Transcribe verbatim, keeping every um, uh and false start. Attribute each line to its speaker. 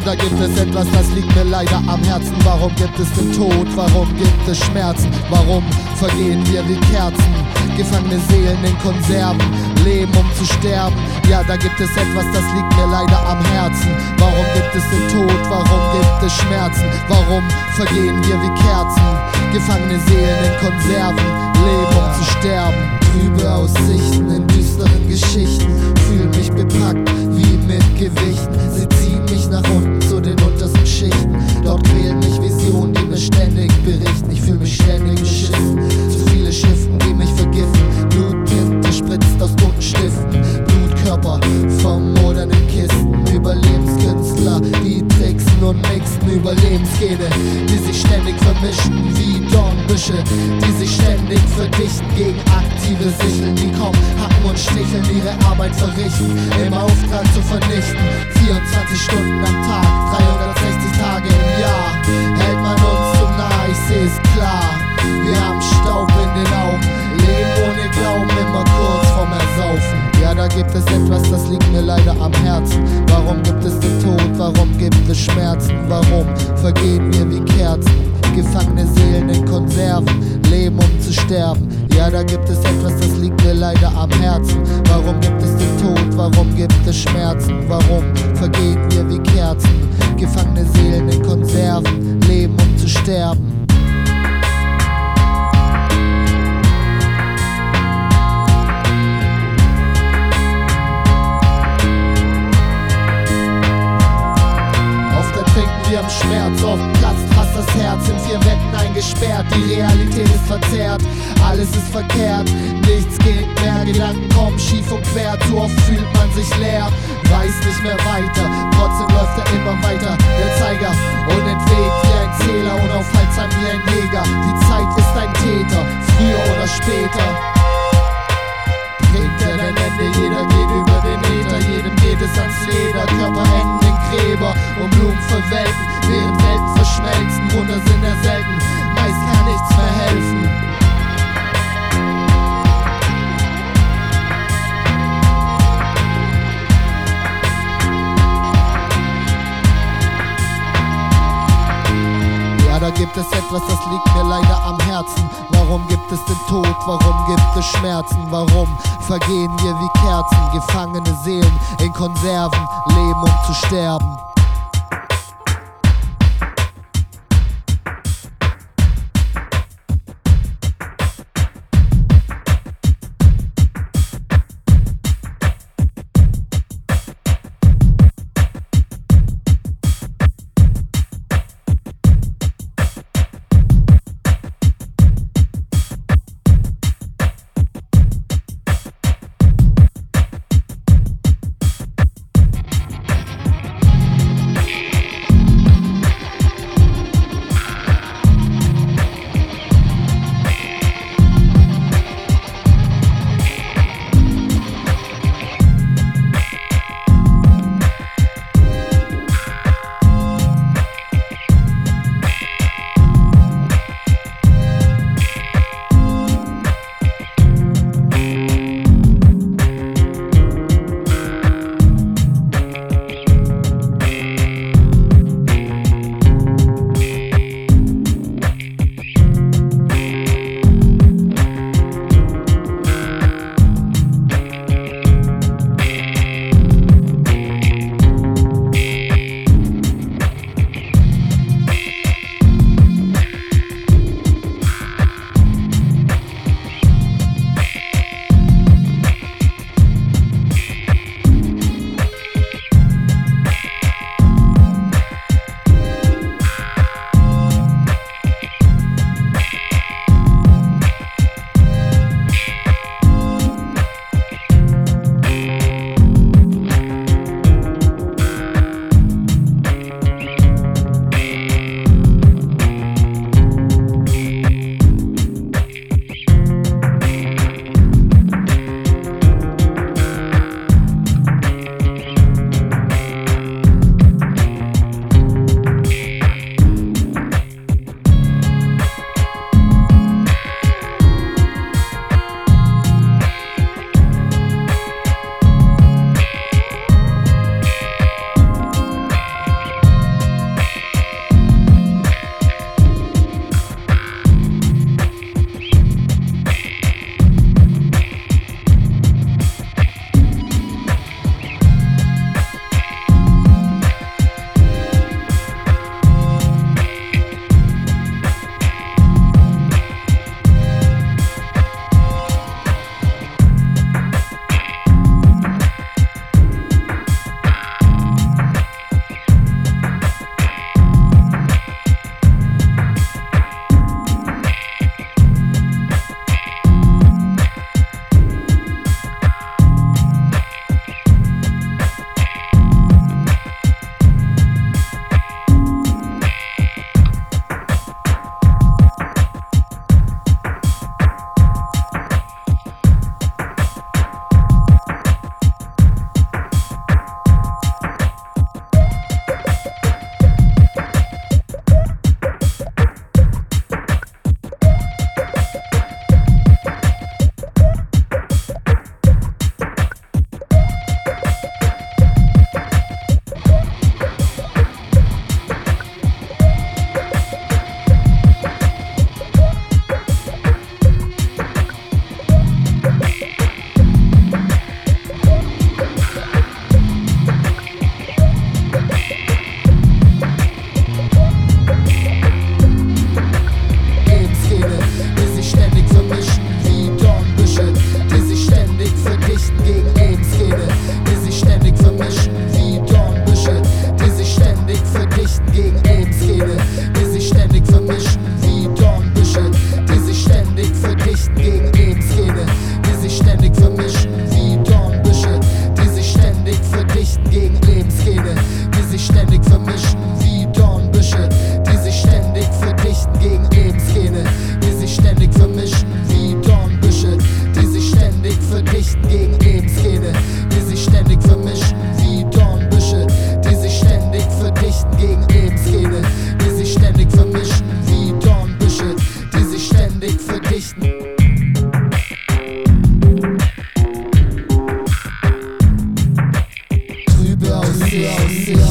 Speaker 1: da gibt es etwas, das liegt mir leider am Herzen. Warum gibt es den Tod? Warum gibt es Schmerzen? Warum vergehen wir wie Kerzen? Gefangene Seelen in Konserven, leben um zu sterben. Ja, da gibt es etwas, das liegt mir leider am Herzen. Warum gibt es den Tod? Warum gibt es Schmerzen? Warum vergehen wir wie Kerzen? Gefangene Seelen in Konserven, leben um zu sterben. Trübe Aussichten in düsteren Geschichten, fühl mich bepackt wie mit Gewichten. Sie ziehen mich nach unten zu den untersten Schichten. Dort quälen mich Visionen, die mir ständig berichten. Ich fühl mich ständig beschissen. Zu viele Schriften, die mich vergiften. Bluttinte spritzt aus bunten Stiften. Blutkörper vom modernen Kisten. Überlebenskünstler, die tricksen und mixen. Überlebensgene, die sich ständig vermischen wie Dornbüsche, die sich ständig verdichten gegen aktive Sicheln, die kaum hacken und sticheln, ihre Arbeit verrichten, im Auftrag zu vernichten. vierundzwanzig Stunden am Tag, dreihundertsechzig Tage im Jahr, hält man uns so nah, ich seh's klar. Wir haben Staub in den Augen, leben ohne Glauben, immer kurz vorm Ersaufen. Ja, da gibt es etwas, das liegt mir leider am Herzen. Warum gibt es den Tod? Warum gibt es Schmerzen? Warum vergehen wir wie Kerzen? Gefangene Seelen in Konserven, leben um zu sterben. Ja, da gibt es etwas, das liegt mir leider am Herzen. Warum gibt es den Tod? Warum gibt es Schmerzen? Warum vergehen wir wie Kerzen? Gefangene Seelen in Konserven, leben um zu sterben. Wir haben Schmerz, oft platzt fast das Herz, in vier Wänden eingesperrt, die Realität ist verzerrt, alles ist verkehrt, nichts geht mehr, Gedanken kommen schief und quer, zu oft fühlt man sich leer, weiß nicht mehr weiter, trotzdem läuft er immer weiter, der Zeiger unentwegt wie ein Zähler, unaufhaltsam wie ein Jäger, die Zeit ist ein Täter, früher oder später bringt er ein Ende, jeder geht über den Äther, jedem geht es ans Leder, Körper enden in Gräber und Blumen verwelken, während Welten verschmelzen, Wunder sind ja selten, meist kann nichts mehr helfen. Ja, da gibt es etwas, das liegt mir leider am Herzen. Warum gibt es den Tod? Warum gibt es Schmerzen? Warum vergehen wir wie Kerzen? Gefangene Seelen in Konserven, leben um zu sterben. vermischen wie Dornbüsche, die sich ständig verdichten gegen Lebensgene, die sich ständig vermischen wie Dornbüsche, die sich ständig verdichten. Trübe Aussicht,